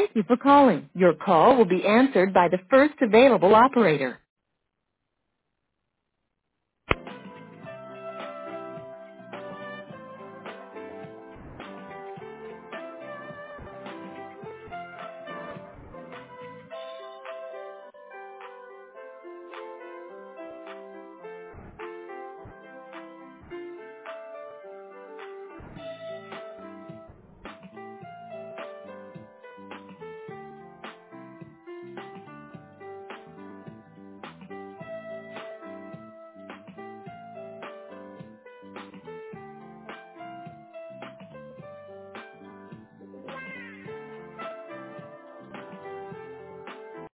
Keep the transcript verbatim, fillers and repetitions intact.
Thank you for calling. Your call will be answered by the first available operator.